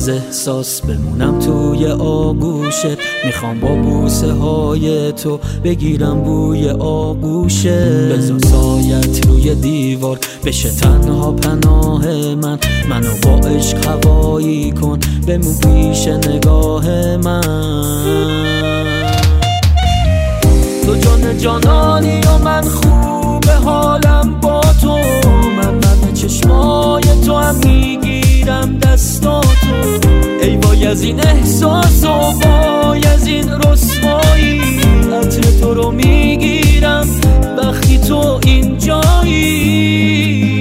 از احساس بمونم توی آغوشت. میخوام با بوسه های تو بگیرم بوی آغوشت. بذار سایت روی دیوار بشه تنها پناه منو با عشق هوایی کن بمون پیش نگاه من. تو جان جانانی و من خوب حالم با تو. من چشمای تو هم میگیرم دستاتو. ای وای از این احساس و وای از این رسوایی. عطر تو رو میگیرم وقتی تو اینجایی.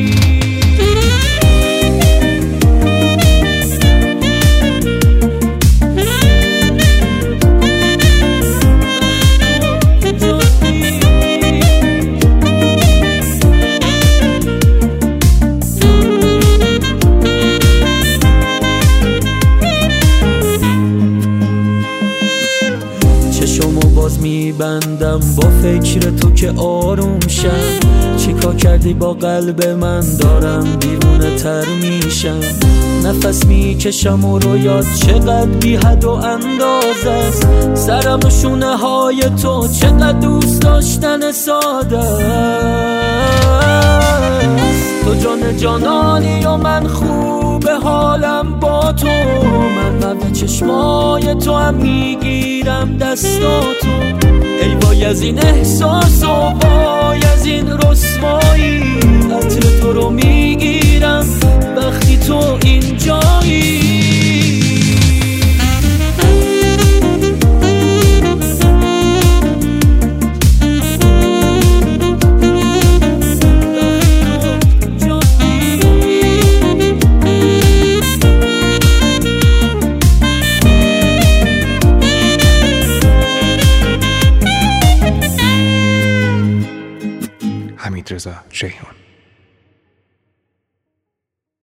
چشمو باز میبندم با فکر تو که آروم شم. چیکار کردی با قلب من دارم دیوونه تر میشم. نفس میکشم و رویات چقدر بی حد و اندازه است. سرم و شونه های تو چقدر دوست داشتن ساده است. تو جان جانانی و من خوب حالم با تو. من چشمای تو هم میگیرم دستاتو. ای وای از این احساس و وای از این رسوایی. عطر تو رو میگیرم وقتی تو اینجایی. حمیدرضا جیهون.